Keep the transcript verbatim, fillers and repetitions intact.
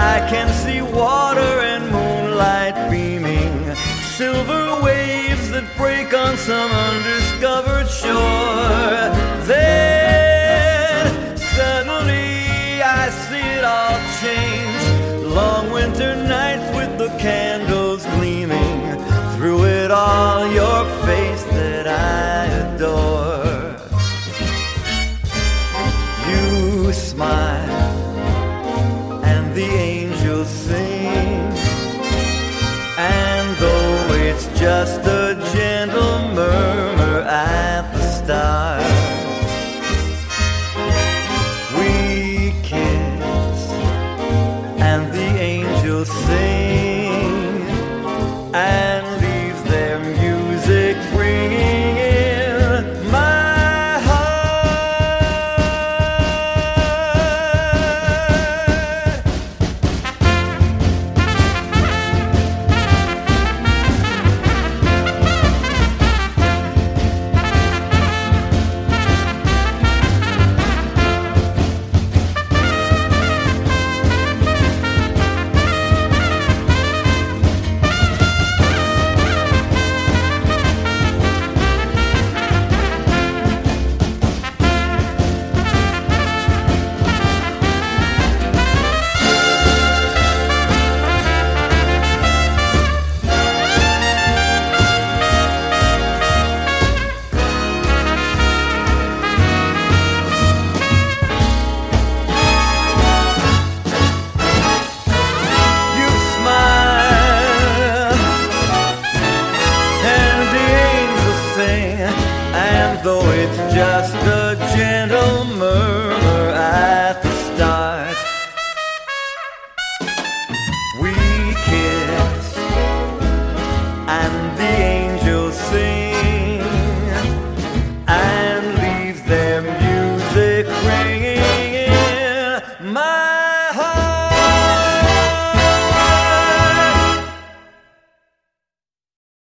I can see water and moonlight beaming, silver waves that break on some undiscovered shore. Then suddenly I see it all change. Long winter nights with the candles gleaming, through it all your face that I adore. You smile and the angels sing, and though it's just a gentle murmur at the start, we kiss and the angels sing, and leaves their music ringing in my heart. And though it's just